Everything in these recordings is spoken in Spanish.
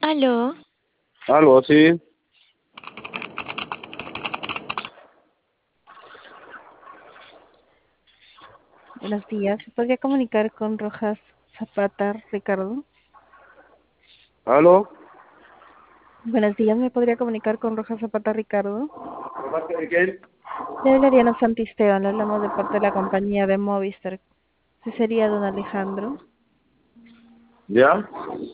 Aló, Algo así. Buenos días. ¿Se podría comunicar con Rojas Zapata, Ricardo? ¿Aló? Buenos días. ¿Me podría comunicar con Rojas Zapata, Ricardo? ¿Por parte de quién? Le habla Diana Santisteban. Le hablamos de parte de la compañía de Movistar. ¿Sí sería don Alejandro? ¿Ya?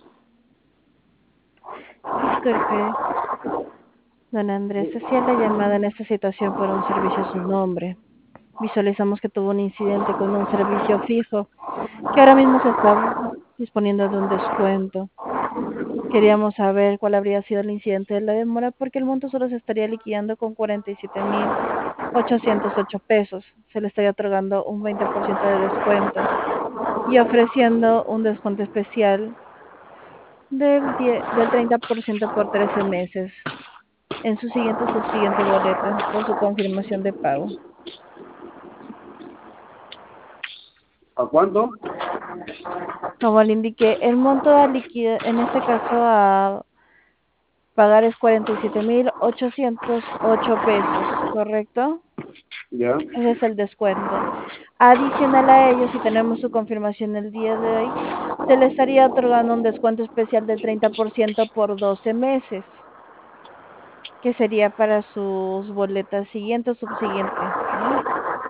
Disculpe, don Andrés. Hacía la llamada en esta situación por un servicio a su nombre. Visualizamos que tuvo un incidente con un servicio fijo que ahora mismo se está disponiendo de un descuento. Queríamos saber cuál habría sido el incidente de la demora porque el monto solo se estaría liquidando con 47.808 pesos. Se le estaría otorgando un 20% de descuento y ofreciendo un descuento especial del 30% por 13 meses en su siguiente o subsiguiente boleta por su confirmación de pago. ¿A cuánto? Como le indiqué, el monto a liquidar, en este caso a pagar es 47.808 pesos, ¿correcto? ¿Ya? Ese es el descuento. Adicional a ello, si tenemos su confirmación el día de hoy, se le estaría otorgando un descuento especial del 30% por 12 meses, que sería para sus boletas siguiente o subsiguiente, ¿no?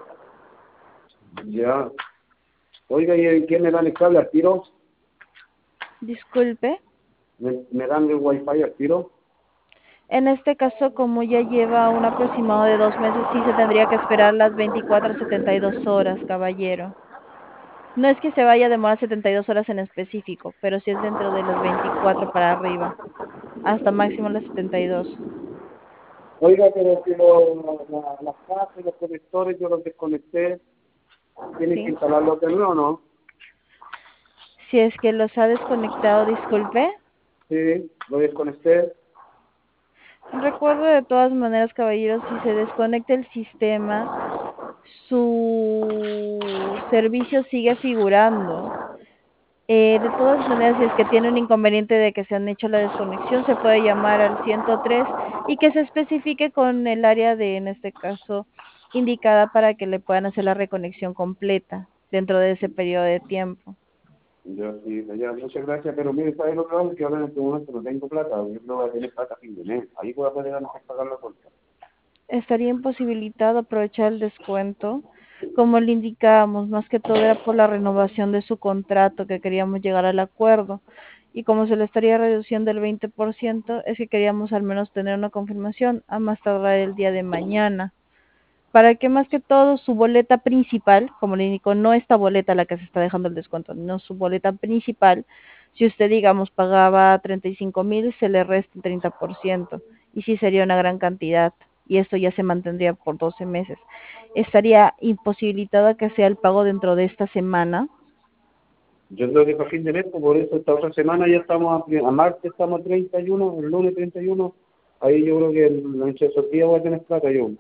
¿Ya? Oiga, ¿y en quién me dan el cable al tiro? Disculpe. ¿Me dan el wifi al tiro? En este caso, como ya lleva un aproximado de 2 meses, sí se tendría que esperar las 24 a 72 horas, caballero. No es que se vaya a demorar 72 horas en específico, pero sí es dentro de las 24 para arriba, hasta máximo las 72. Oiga, pero si las cajas y los conectores yo los desconecté, ¿tienen que ¿Sí? instalarlos de nuevo o no? Si es que los ha desconectado, disculpe. Sí, lo desconecté. Recuerdo de todas maneras, caballeros, si se desconecta el sistema, su servicio sigue figurando. De todas maneras, si es que tiene un inconveniente de que se han hecho la desconexión, se puede llamar al 103 y que se especifique con el área de, en este caso, indicada para que le puedan hacer la reconexión completa dentro de ese periodo de tiempo. Yo sí, ya, muchas gracias, pero mire, ¿sabes lo que hago? Que ahora en este momento no tengo plata, yo no voy a tener plata a fin de mes. Ahí voy a poder pagar la cuenta. Estaría imposibilitado aprovechar el descuento. Como le indicábamos, más que todo era por la renovación de su contrato que queríamos llegar al acuerdo. Y como se le estaría reduciendo el 20%, es que queríamos al menos tener una confirmación a más tardar el día de mañana. Para que más que todo su boleta principal, como le indico, no esta boleta la que se está dejando el descuento, no su boleta principal, si usted digamos pagaba 35.000, se le resta el 30%, y sí sería una gran cantidad, y esto ya se mantendría por 12 meses. Estaría imposibilitada que sea el pago dentro de esta semana. Yo creo que para fin de mes, pues, por eso esta otra semana ya estamos a martes, estamos a 31, el lunes 31. Ahí yo creo que entre esos días voy a tener plata yo.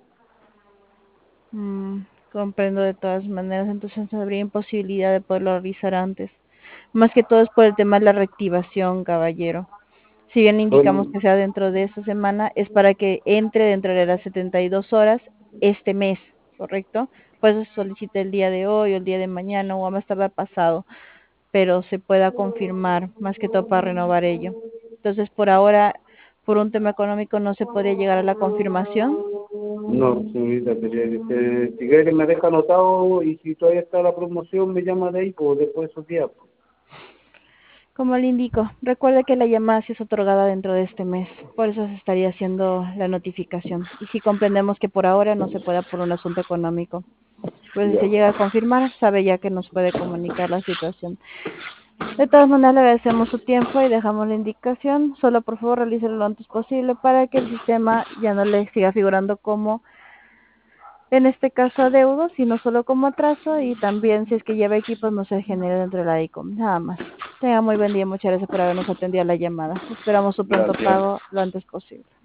Mm, comprendo de todas maneras, entonces no habría imposibilidad de poderlo realizar antes. Más que todo es por el tema de la reactivación, caballero. Si bien indicamos Son, que sea dentro de esta semana, es para que entre dentro de las 72 horas este mes, ¿correcto? Pues se solicite el día de hoy o el día de mañana o a más tardar pasado, pero se pueda confirmar, más que todo para renovar ello. Entonces, por ahora, por un tema económico, no se podría llegar a la confirmación. no, señorita, si quiere me deja anotado y si todavía está la promoción me llama de ahí, pues después de esos días. Pues. Como le indico, recuerde que la llamada sí es otorgada dentro de este mes, por eso se estaría haciendo la notificación. Y si comprendemos que por ahora no se pueda por un asunto económico. Pues si Ya, se llega a confirmar, sabe ya que nos puede comunicar la situación. De todas maneras, le agradecemos su tiempo y dejamos la indicación. Solo por favor realícelo lo antes posible para que el sistema ya no le siga figurando como, en este caso, adeudo, sino solo como atraso y también si es que lleva equipos no se genere dentro de la ICOM. Nada más. Tenga muy buen día. Muchas gracias por habernos atendido a la llamada. Esperamos su pronto gracias. pago lo antes posible.